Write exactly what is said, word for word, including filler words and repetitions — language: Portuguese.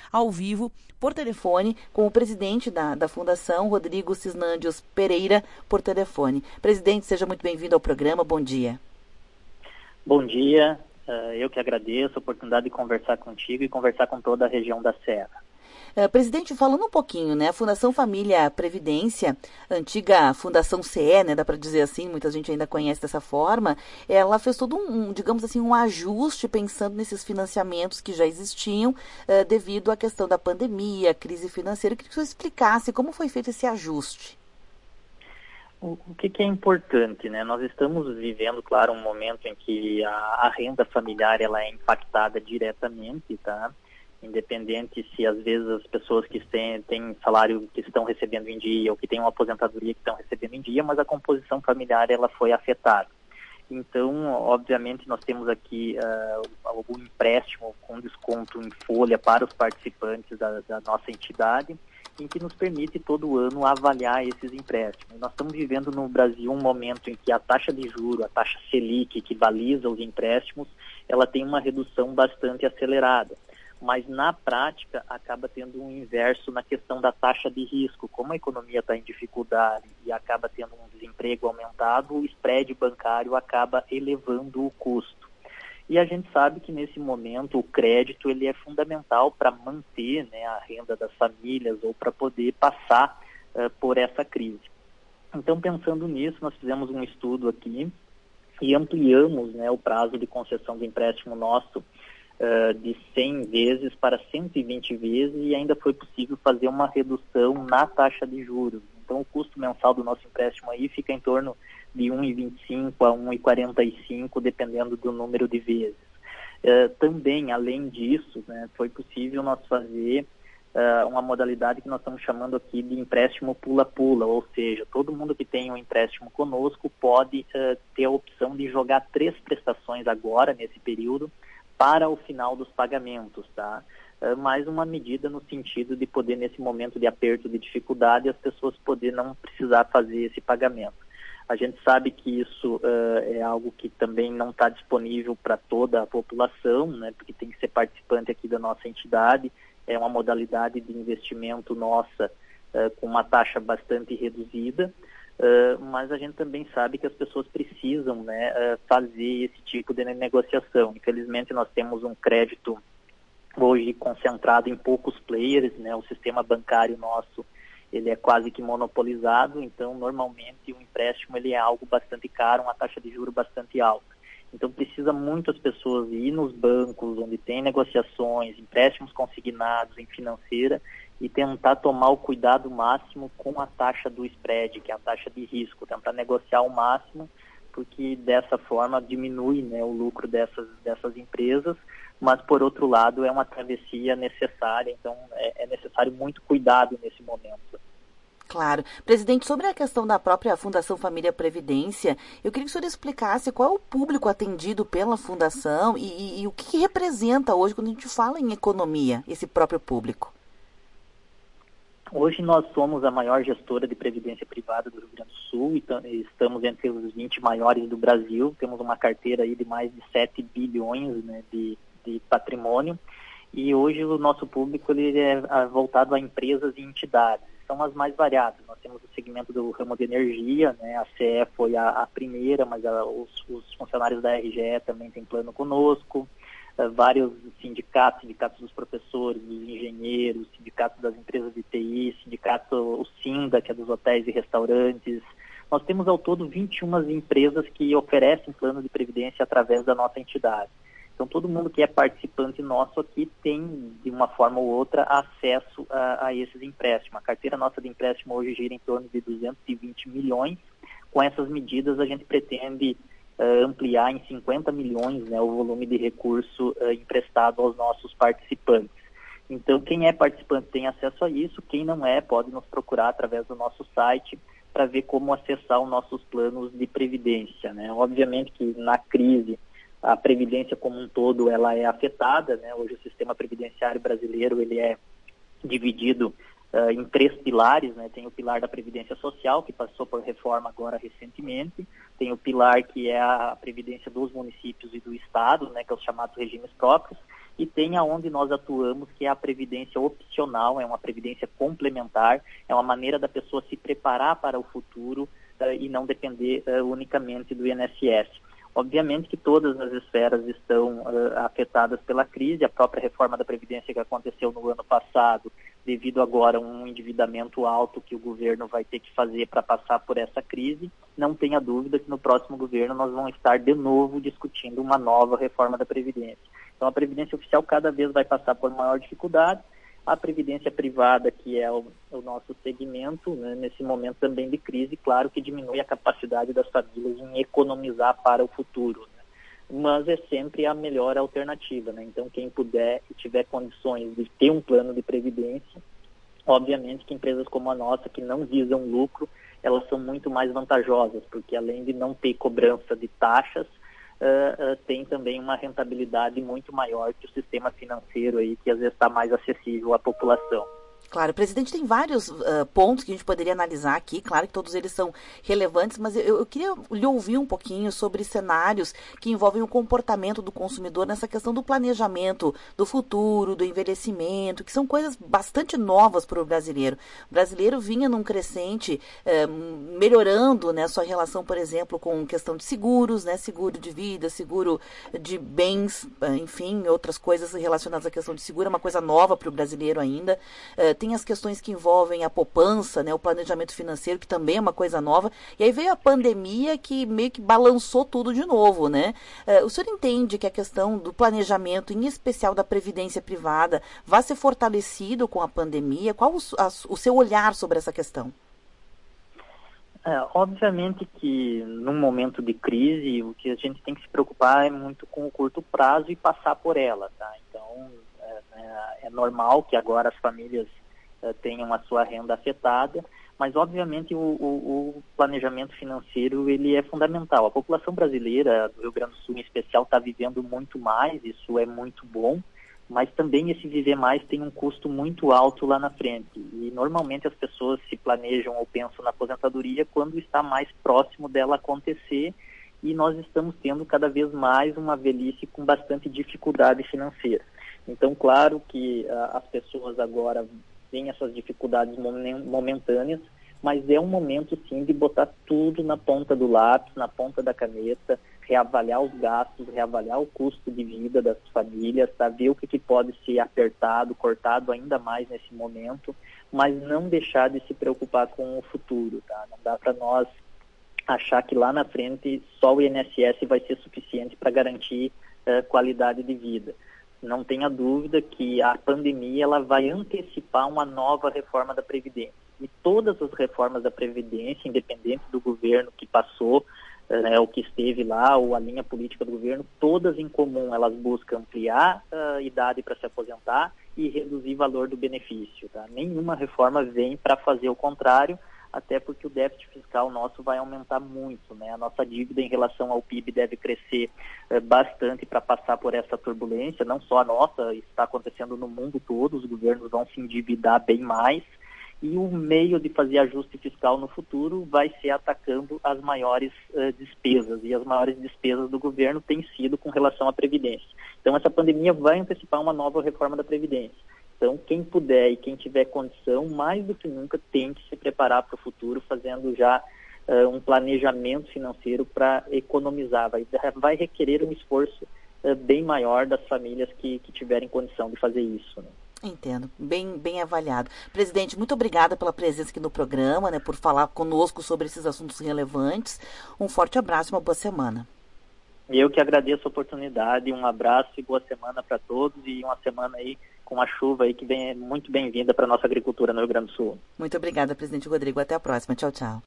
ao vivo, por telefone, com o presidente da, da Fundação, Rodrigo Cisnândios Pereira, por telefone. Presidente, seja muito bem-vindo ao programa, bom dia. Bom dia, eu que agradeço a oportunidade de conversar contigo e conversar com toda a região da Serra. Uh, presidente, falando um pouquinho, né, a Fundação Família Previdência, antiga Fundação C E, né, dá para dizer assim, muita gente ainda conhece dessa forma, ela fez todo um, um, digamos assim, um ajuste pensando nesses financiamentos que já existiam uh, devido à questão da pandemia, crise financeira. Eu queria que você explicasse como foi feito esse ajuste. O, o que, que é importante, né? Nós estamos vivendo, claro, um momento em que a, a renda familiar ela é impactada diretamente, tá? Independente se às vezes as pessoas que têm, têm salário que estão recebendo em dia ou que têm uma aposentadoria que estão recebendo em dia, mas a composição familiar ela foi afetada. Então, obviamente, nós temos aqui uh, algum empréstimo com desconto em folha para os participantes da, da nossa entidade, em que nos permite todo ano avaliar esses empréstimos. Nós estamos vivendo no Brasil um momento em que a taxa de juros, a taxa Selic, que baliza os empréstimos, ela tem uma redução bastante acelerada. Mas na prática acaba tendo um inverso na questão da taxa de risco. Como a economia está em dificuldade e acaba tendo um desemprego aumentado, o spread bancário acaba elevando o custo. E a gente sabe que nesse momento o crédito ele é fundamental para manter, né, a renda das famílias ou para poder passar uh, por essa crise. Então, pensando nisso, nós fizemos um estudo aqui e ampliamos, né, o prazo de concessão do empréstimo nosso Uh, de cem vezes para cento e vinte vezes e ainda foi possível fazer uma redução na taxa de juros. Então o custo mensal do nosso empréstimo aí fica em torno de um vírgula vinte e cinco a um vírgula quarenta e cinco, dependendo do número de vezes. Uh, também, além disso, né, foi possível nós fazer uh, uma modalidade que nós estamos chamando aqui de empréstimo pula-pula, ou seja, todo mundo que tem um empréstimo conosco pode uh, ter a opção de jogar três prestações agora, nesse período, para o final dos pagamentos, tá? Uh, mais uma medida no sentido de poder, nesse momento de aperto, de dificuldade, as pessoas poderem não precisar fazer esse pagamento. A gente sabe que isso uh, é algo que também não está disponível para toda a população, né? Porque tem que ser participante aqui da nossa entidade, é uma modalidade de investimento nossa uh, com uma taxa bastante reduzida. Uh, mas a gente também sabe que as pessoas precisam, né, uh, fazer esse tipo de negociação. Infelizmente, nós temos um crédito hoje concentrado em poucos players, né, o sistema bancário nosso ele é quase que monopolizado, então normalmente o empréstimo ele é algo bastante caro, uma taxa de juros bastante alta. Então precisa muitas pessoas ir nos bancos, onde tem negociações, empréstimos consignados em financeira, e tentar tomar o cuidado máximo com a taxa do spread, que é a taxa de risco, tentar negociar ao máximo, porque dessa forma diminui, né, o lucro dessas, dessas empresas, mas por outro lado é uma travessia necessária, então é, é necessário muito cuidado nesse momento. Claro. Presidente, sobre a questão da própria Fundação Família Previdência, eu queria que o senhor explicasse qual é o público atendido pela Fundação e, e, e o que, que representa hoje quando a gente fala em economia, esse próprio público. Hoje nós somos a maior gestora de previdência privada do Rio Grande do Sul e estamos entre os vinte maiores do Brasil. Temos uma carteira aí de mais de sete bilhões, né, de, de patrimônio. E hoje o nosso público ele é voltado a empresas e entidades. São as mais variadas. Nós temos o segmento do ramo de energia, né? A C E foi a, a primeira, mas a, os, os funcionários da R G E também têm plano conosco. Uh, vários sindicatos, sindicatos dos professores, dos engenheiros, sindicatos das empresas de T I, sindicato, o SINDA, que é dos hotéis e restaurantes. Nós temos ao todo vinte e uma empresas que oferecem plano de previdência através da nossa entidade. Então, todo mundo que é participante nosso aqui tem, de uma forma ou outra, acesso a, a esses empréstimos. A carteira nossa de empréstimo hoje gira em torno de duzentos e vinte milhões. Com essas medidas, a gente pretende uh, ampliar em cinquenta milhões, né, o volume de recurso uh, emprestado aos nossos participantes. Então, quem é participante tem acesso a isso. Quem não é, pode nos procurar através do nosso site para ver como acessar os nossos planos de previdência, né? Obviamente que na crise a previdência como um todo ela é afetada, né? Hoje o sistema previdenciário brasileiro ele é dividido uh, em três pilares, né? Tem o pilar da previdência social, que passou por reforma agora recentemente, tem o pilar que é a previdência dos municípios e do estado, né? Que é os chamados regimes próprios, e tem aonde nós atuamos, que é a previdência opcional, é uma previdência complementar, é uma maneira da pessoa se preparar para o futuro uh, e não depender uh, unicamente do I N S S. Obviamente que todas as esferas estão uh, afetadas pela crise, a própria reforma da Previdência que aconteceu no ano passado, devido agora a um endividamento alto que o governo vai ter que fazer para passar por essa crise, não tenha dúvida que no próximo governo nós vamos estar de novo discutindo uma nova reforma da Previdência. Então a Previdência Oficial cada vez vai passar por maior dificuldade, a Previdência Privada, que é o, o nosso segmento, né, nesse momento também de crise, claro que diminui a capacidade das famílias em economizar para o futuro, né? Mas é sempre a melhor alternativa, né? Então quem puder e tiver condições de ter um plano de previdência, obviamente que empresas como a nossa, que não visam lucro, elas são muito mais vantajosas, porque além de não ter cobrança de taxas, Uh, uh, tem também uma rentabilidade muito maior que o sistema financeiro aí, que às vezes está mais acessível à população. Claro, presidente, tem vários uh, pontos que a gente poderia analisar aqui, claro que todos eles são relevantes, mas eu, eu queria lhe ouvir um pouquinho sobre cenários que envolvem o comportamento do consumidor nessa questão do planejamento do futuro, do envelhecimento, que são coisas bastante novas para o brasileiro. O brasileiro vinha num crescente, uh, melhorando, né, sua relação, por exemplo, com questão de seguros, né, seguro de vida, seguro de bens, uh, enfim, outras coisas relacionadas à questão de seguro, é uma coisa nova para o brasileiro ainda. Uh, Tem as questões que envolvem a poupança, né, o planejamento financeiro, que também é uma coisa nova. E aí veio a pandemia que meio que balançou tudo de novo, né? Uh, o senhor entende que a questão do planejamento, em especial da previdência privada, vai ser fortalecido com a pandemia? Qual o, a, o seu olhar sobre essa questão? É, obviamente que num momento de crise, o que a gente tem que se preocupar é muito com o curto prazo e passar por ela, tá? Então, é, é, é normal que agora as famílias tenham a sua renda afetada, mas obviamente o, o, o planejamento financeiro ele é fundamental. A população brasileira, do Rio Grande do Sul em especial, está vivendo muito mais, isso é muito bom, mas também esse viver mais tem um custo muito alto lá na frente. E normalmente as pessoas se planejam ou pensam na aposentadoria quando está mais próximo dela acontecer, e nós estamos tendo cada vez mais uma velhice com bastante dificuldade financeira. Então, claro que uh, as pessoas agora tem essas dificuldades momentâneas, mas é um momento sim de botar tudo na ponta do lápis, na ponta da caneta, reavaliar os gastos, reavaliar o custo de vida das famílias, tá? Ver o que, que pode ser apertado, cortado ainda mais nesse momento, mas não deixar de se preocupar com o futuro, tá? Não dá para nós achar que lá na frente só o I N S S vai ser suficiente para garantir uh, qualidade de vida. Não tenha dúvida que a pandemia ela vai antecipar uma nova reforma da Previdência. E todas as reformas da Previdência, independente do governo que passou, né, o que esteve lá, ou a linha política do governo, todas em comum, elas buscam ampliar a idade para se aposentar e reduzir o valor do benefício. Tá? Nenhuma reforma vem para fazer o contrário, até porque o déficit fiscal nosso vai aumentar muito, né? A nossa dívida em relação ao P I B deve crescer eh, bastante para passar por essa turbulência, não só a nossa, isso está acontecendo no mundo todo, os governos vão se endividar bem mais, e o meio de fazer ajuste fiscal no futuro vai ser atacando as maiores eh, despesas, e as maiores despesas do governo têm sido com relação à Previdência. Então essa pandemia vai antecipar uma nova reforma da Previdência. Então, quem puder e quem tiver condição, mais do que nunca, tem que se preparar para o futuro, fazendo já uh, um planejamento financeiro para economizar. Vai, vai requerer um esforço uh, bem maior das famílias que, que tiverem condição de fazer isso, né? Entendo, bem, bem avaliado. Presidente, muito obrigada pela presença aqui no programa, né, por falar conosco sobre esses assuntos relevantes. Um forte abraço e uma boa semana. Eu que agradeço a oportunidade, um abraço e boa semana para todos, e uma semana aí com a chuva aí que vem muito bem-vinda para a nossa agricultura no Rio Grande do Sul. Muito obrigada, presidente Rodrigo. Até a próxima. Tchau, tchau.